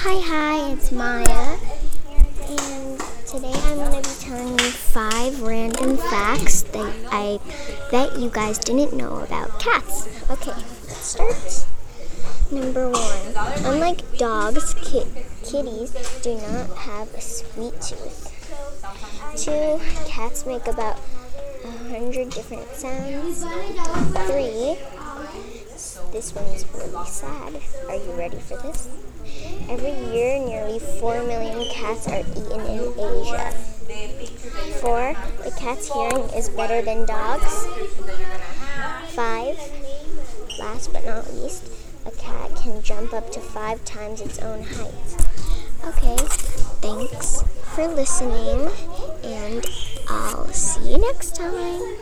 Hi, it's Maya, and today I'm going to be telling you 5 random facts that you guys didn't know about cats. Okay, let's start. Number 1, unlike dogs, kitties do not have a sweet tooth. 2, cats make about 100 different sounds. 3, this one's really sad. Are you ready for this? Every year, nearly 4 million cats are eaten in Asia. 4, the cat's hearing is better than dogs. 5, last but not least, a cat can jump up to 5 times its own height. Okay, thanks for listening, and I'll see you next time.